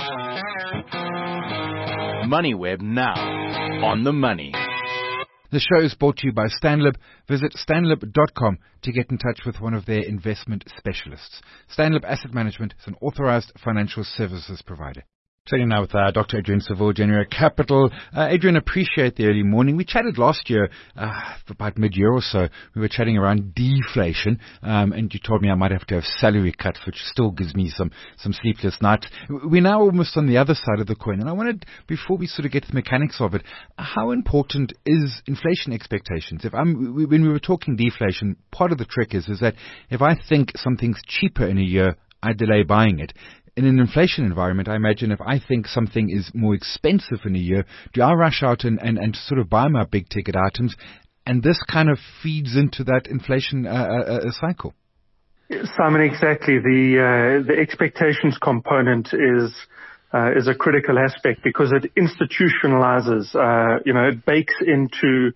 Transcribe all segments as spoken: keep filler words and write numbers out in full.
MoneyWeb now, on the money. The show is brought to you by Stanlib. Visit stanlib dot com to get in touch with one of their investment specialists. Stanlib Asset Management is an authorized financial services provider. Sitting now with uh, Doctor Adrian Saville, January Capital. Uh, Adrian, appreciate the early morning. We chatted last year, uh, about mid-year or so. We were chatting around deflation, um, and you told me I might have to have salary cuts, which still gives me some, some sleepless nights. We're now almost on the other side of the coin, and I wanted, before we sort of get to the mechanics of it, how important is inflation expectations? If I'm, when we were talking deflation, part of the trick is, is that if I think something's cheaper in a year, I delay buying it. In an inflation environment, I imagine if I think something is more expensive in a year, do I rush out and, and, and sort of buy my big ticket items? And this kind of feeds into that inflation uh, uh, cycle. Simon, exactly. The uh, the expectations component is uh, is a critical aspect because it institutionalizes, uh, you know, it bakes into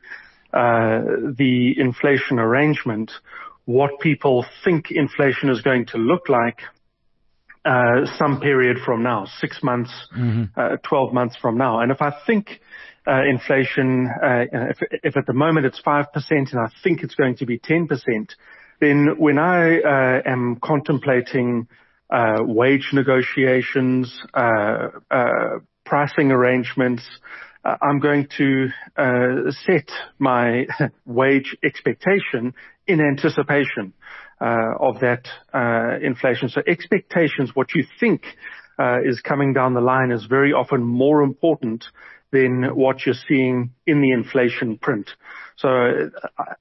uh, the inflation arrangement what people think inflation is going to look like Uh, some period from now, six months, mm-hmm. uh, twelve months from now. And if I think uh, inflation, uh, if, if at the moment it's five percent and I think it's going to be ten percent, then when I uh, am contemplating uh, wage negotiations, uh, uh, pricing arrangements, uh, I'm going to uh, set my wage expectation in anticipation Uh, of that uh, inflation. So expectations, what you think uh, is coming down the line, is very often more important than what you're seeing in the inflation print. So uh,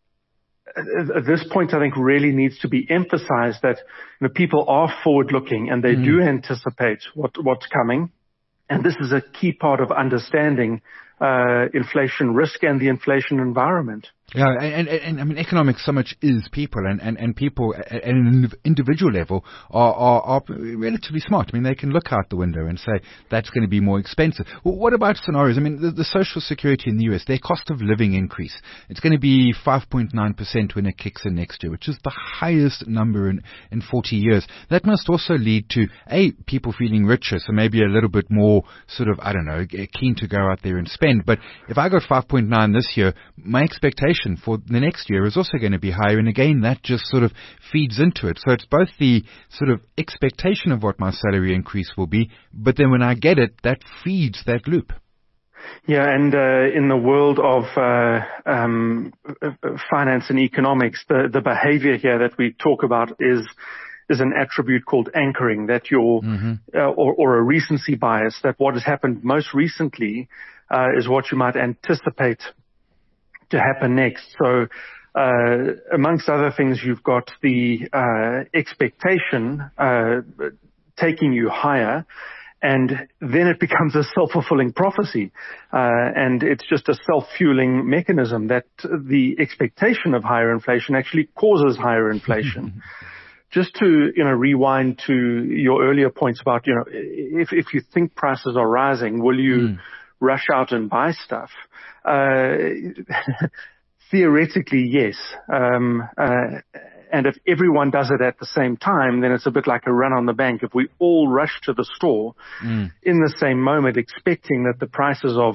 at this point, I think really needs to be emphasized that, you know, people are forward-looking and they mm. do anticipate what, what's coming. And this is a key part of understanding uh, inflation risk and the inflation environment. Yeah, and, and, and I mean, economics so much is people, and, and, and people at an individual level are, are, are relatively smart. I mean, they can look out the window and say that's going to be more expensive. Well, what about scenarios? I mean, the, the Social Security in the U S, their cost of living increase, it's going to be five point nine percent when it kicks in next year, which is the highest number in, in forty years. That must also lead to, A, people feeling richer, so maybe a little bit more sort of, I don't know, keen to go out there and spend. But if I got five point nine this year, my expectation for the next year is also going to be higher. And again, that just sort of feeds into it. So it's both the sort of expectation of what my salary increase will be, but then when I get it, that feeds that loop. Yeah, and uh, in the world of uh, um, finance and economics, the, the behavior here that we talk about is is an attribute called anchoring, that you're, mm-hmm. uh, or, or a recency bias, that what has happened most recently uh, is what you might anticipate to happen next. So, uh, amongst other things, you've got the uh, expectation uh, taking you higher, and then it becomes a self-fulfilling prophecy, uh, and it's just a self-fueling mechanism that the expectation of higher inflation actually causes higher inflation. Just to, you know, rewind to your earlier points about, you know, if if you think prices are rising, will you mm. rush out and buy stuff? Uh, theoretically, yes. Um, uh, and if everyone does it at the same time, then it's a bit like a run on the bank. If we all rush to the store mm. in the same moment, expecting that the prices of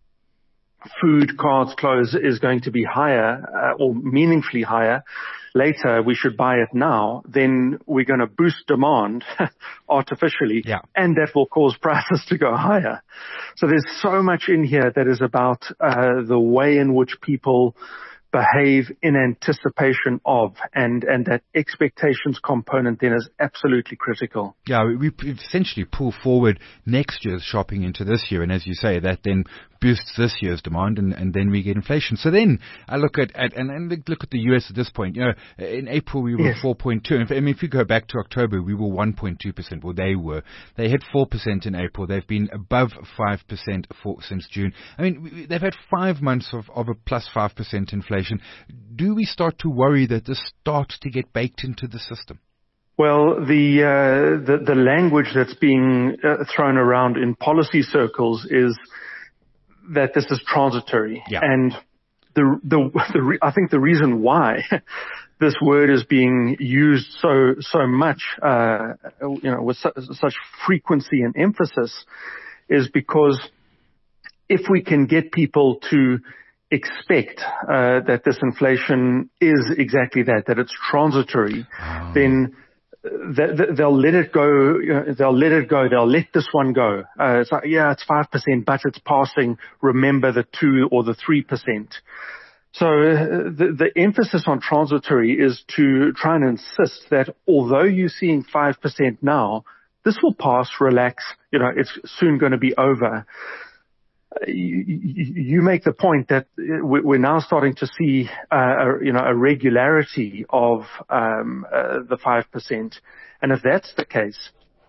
food, cars, clothes is going to be higher uh, or meaningfully higher later, we should buy it now, then we're going to boost demand artificially, yeah. and that will cause prices to go higher. So there's so much in here that is about uh, the way in which people behave in anticipation of, and, and that expectations component then is absolutely critical. Yeah, we, we essentially pull forward next year's shopping into this year, and as you say, that then boosts this year's demand, and, and then we get inflation. So then I look at, at and, and look at the U S at this point. You know, in April we were yes. four point two. I mean, if you go back to October, we were one point two percent. Well, they were. They hit four percent in April. They've been above five percent for, since June. I mean, they've had five months of, of a plus five percent inflation. Do we start to worry that this starts to get baked into the system? Well, the uh, the, the language that's being uh, thrown around in policy circles is that this is transitory, yeah. and the the, the re- I think the reason why this word is being used so so much, uh, you know, with su- such frequency and emphasis, is because if we can get people to expect uh, that this inflation is exactly that, that it's transitory, oh. then th- they'll let it go. You know, they'll let it go. They'll let this one go. Uh, it's like, yeah, it's five percent, but it's passing. Remember the two or the three percent. So uh, the, the emphasis on transitory is to try and insist that although you're seeing five percent now, this will pass, relax, you know, it's soon going to be over. Uh, you, you make the point that we're now starting to see, uh, a, you know, a regularity of um, uh, the five percent. And if that's the case,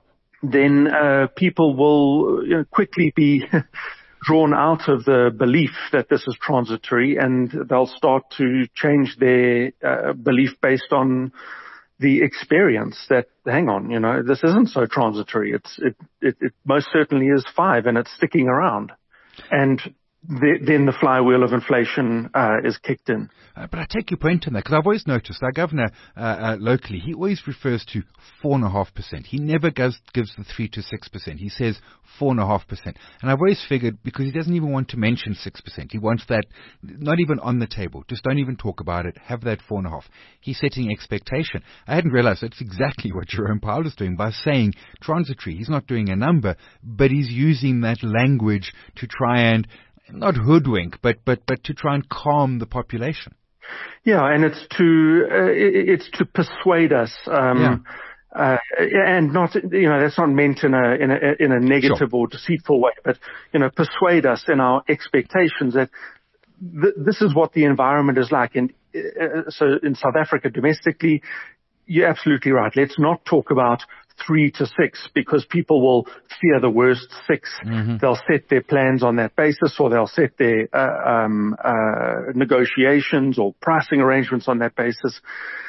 then uh, people will, you know, quickly be drawn out of the belief that this is transitory, and they'll start to change their uh, belief based on the experience that, hang on, you know, this isn't so transitory. It's, it, it, it most certainly is five, and it's sticking around. And the, then the flywheel of inflation uh, is kicked in. Uh, but I take your point on that, because I've always noticed our governor uh, uh, locally, he always refers to four point five percent. He never goes, gives the three to six percent. He says four point five percent. And I've always figured, because he doesn't even want to mention six percent. He wants that not even on the table. Just don't even talk about it. Have that four point five. He's setting expectation. I hadn't realized that's exactly what Jerome Powell is doing by saying transitory. He's not doing a number, but he's using that language to try and not hoodwink, but, but, but to try and calm the population. Yeah, and it's to, uh, it's to persuade us, um, yeah. uh, and not, you know, that's not meant in a, in a, in a negative sure. or deceitful way, but, you know, persuade us in our expectations that th- this is what the environment is like. And uh, so in South Africa domestically, you're absolutely right. Let's not talk about three to six, because people will fear the worst six. Mm-hmm. They'll set their plans on that basis, or they'll set their uh, um, uh, negotiations or pricing arrangements on that basis.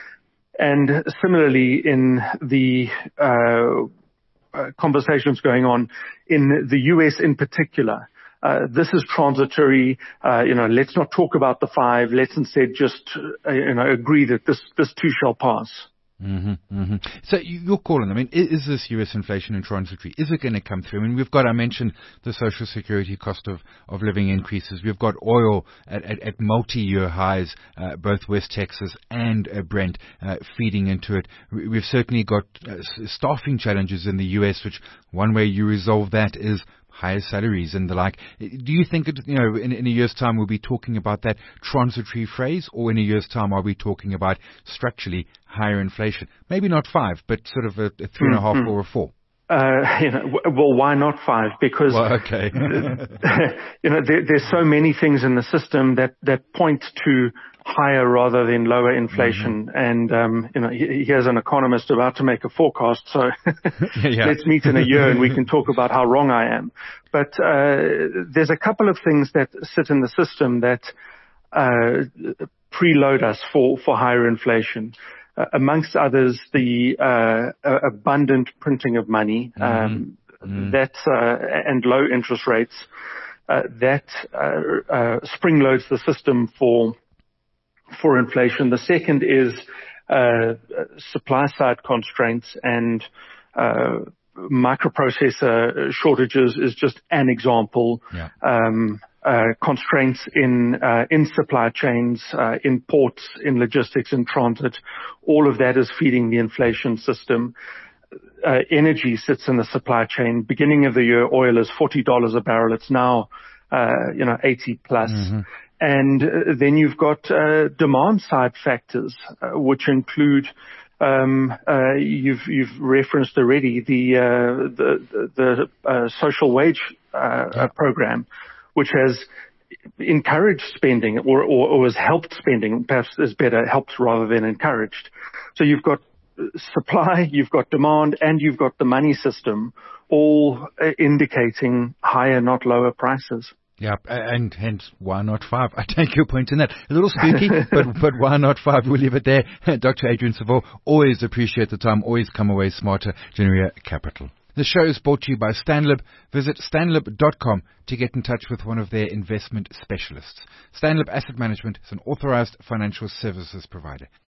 And similarly, in the uh, uh, conversations going on in the U S in particular, uh, this is transitory. Uh, you know, let's not talk about the five. Let's instead just, uh, you know, agree that this this too shall pass. Mm-hmm, mm-hmm. So you're calling, I mean, is this U S inflation and transitory? Is it going to come through? I mean, we've got, I mentioned the social security cost of, of living increases. We've got oil at, at, at multi-year highs, uh, both West Texas and uh, Brent uh, feeding into it. We've certainly got uh, staffing challenges in the U S, which one way you resolve that is higher salaries and the like. Do you think, it, you know, in, in a year's time we'll be talking about that transitory phrase, or in a year's time are we talking about structurally higher inflation? Maybe not five, but sort of a, a three and a half mm-hmm. or a four. Uh, you know, well, why not five? Because, well, okay. you know, there, there's so many things in the system that, that point to higher rather than lower inflation. Mm-hmm. And, um, you know, here's an economist about to make a forecast. So yeah. Let's meet in a year and we can talk about how wrong I am. But, uh, there's a couple of things that sit in the system that, uh, preload us for, for higher inflation. Uh, amongst others, the, uh, uh, abundant printing of money, um, mm-hmm. that, uh, and low interest rates, uh, that, uh, uh, spring loads the system for, for inflation. The second is uh, supply side constraints, and uh, microprocessor shortages is just an example. Yeah. Um, uh, constraints in uh, in supply chains, uh, in ports, in logistics, in transit, all of that is feeding the inflation system. Uh, energy sits in the supply chain. Beginning of the year, oil is forty dollars a barrel. It's now uh, you know eighty plus. Mm-hmm. And uh, then you've got uh, demand side factors, uh, which include um, uh, you've you've referenced already the uh, the the uh, social wage uh, yeah. program, which has encouraged spending or, or or has helped spending. Perhaps is better, helped rather than encouraged. So you've got supply, you've got demand, and you've got the money system, all uh, indicating higher, not lower prices. Yeah, and hence, why not five? I take your point in that. A little spooky, but but why not five? We'll leave it there. Doctor Adrian Saville, always appreciate the time, always come away smarter. Genera Capital. The show is brought to you by Stanlib. Visit stanlib dot com to get in touch with one of their investment specialists. Stanlib Asset Management is an authorized financial services provider.